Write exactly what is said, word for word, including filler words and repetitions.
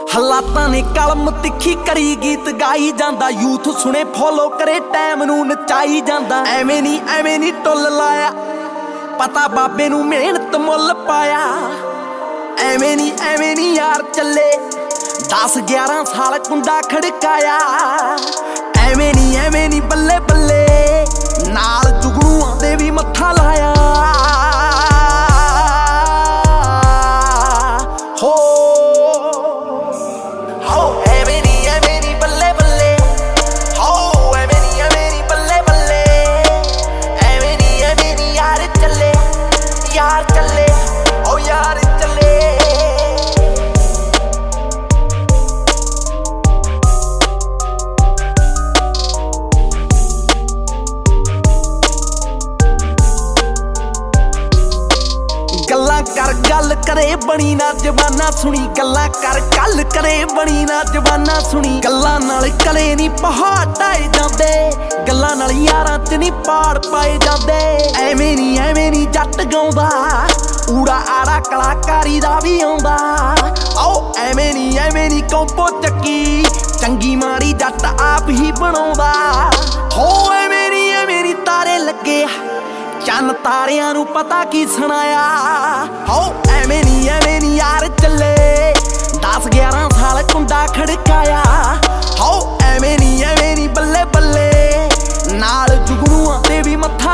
ਹਾਲਾਤਾਂ ਨੇ ਕਲਮ ਤਿੱਖੀ ਕਰੀ ਗੀਤ ਗਾਈ ਜਾਂਦਾ। ਯੂਥ ਸੁਣੇ ਫੋਲੋ ਕਰੇ ਟਾਈਮ ਨੂੰ ਨਚਾਈ ਜਾਂਦਾ। ਐਵੇਂ ਨਹੀਂ ਐਵੇਂ ਨਹੀਂ ਟੁੱਲ ਲਾਇਆ, ਪਤਾ ਬਾਬੇ ਨੂੰ ਮਿਹਨਤ ਮੁੱਲ ਪਾਇਆ। ਐਵੇਂ ਨਹੀਂ ਐਵੇਂ ਨਹੀਂ ਯਾਰ ਚੱਲੇ, ਦਸ ਗਿਆਰਾਂ ਸਾਲ ਕੁੰਡਾ ਖੜਕਾਇਆ। ਐਵੇਂ ਨਹੀਂ ਐਵੇਂ ਨਹੀਂ ਬੱਲੇ ਬੱਲੇ, ਨਾਲ ਜੁਗਨੂਆਂ ਦੇ ਵੀ ਮੱਥਾ ਲਾਇਆ। ਹੋ ਹੋ ਐਵੇਂ ਨਹੀਂ ਐਵੇਂ ਨਹੀਂ ਬੱਲੇ ਬੱਲੇ, ਹੋ ਐਵੇਂ ਨਹੀਂ ਐਵੇਂ ਨਹੀਂ ਬੱਲੇ ਬੱਲੇ। ਐਵੇਂ ਨਹੀਂ ਐਵੇਂ ਨਹੀਂ ਯਾਰ ਚੱਲੇ, ਯਾਰ ਚੱਲੇ, ਓ ਯਾਰ ਚੱਲੇ। ਗੱਲਾਂ ਕਰ ਗੱਲ ਕਰੇ ਬਣੀ ਨਾ ਜ਼ਬਾਨਾਂ ਸੁਣੀ, ਗੱਲਾਂ ਕਰ ਗੱਲ ਕਰੇ ਬਣੀ ਨਾ ਜ਼ਬਾਨਾਂ ਸੁਣੀ। ਗੱਲਾਂ ਨਾਲ ਕਲੇ ਨਹੀਂ ਪਹਾੜ ਢਾਏ ਜਾਂਦੇ, ਗੱਲਾਂ ਨਾਲ ਯਾਰਾਂ ਚ ਨਹੀਂ ਪਾੜ ਪਾਏ ਜਾਂਦੇ। ਐਵੇਂ ਨਹੀਂ ਐਵੇਂ ਨਹੀਂ ਜੱਟ ਗਾਉਂਦਾ, ਊੜਾ ਆੜਾ ਕਲਾਕਾਰੀ ਦਾ ਵੀ ਆਉਂਦਾ। ਆਓ ਐਵੇਂ ਨਹੀਂ ਐਵੇਂ ਨਹੀਂ ਕੰਪੋ ਚੱਕੀ, ਚੰਗੀ ਮਾੜੀ ਜੱਟ ਆਪ ਹੀ ਬਣਾਉਂਦਾ। ਹੋ ਐਵੇਂ ਨਹੀਂ ਐਵੇਂ ਨਹੀਂ ਤਾਰੇ ਲੱਗੇ, ਚੰਨ ਤਾਰਿਆਂ ਨੂੰ ਪਤਾ ਕੀ ਸੁਣਾਇਆ। ਹੋ ਐਵੇਂ ਨਹੀਂ ਐਵੇਂ ਨਹੀਂ ਯਾਰ ਚੱਲੇ, ਦਸ ਗਿਆਰਾਂ ਸਾਲ ਕੁੰਡਾ ਖੜਕਾਇਆ। ਹੋ ਐਵੇਂ ਨਹੀਂ ਐਵੇਂ ਨਹੀਂ ਬੱਲੇ ਬੱਲੇ, ਨਾਲ ਜੁਗਨੂਆਂ ਤੇ ਵੀ ਮੱਥਾ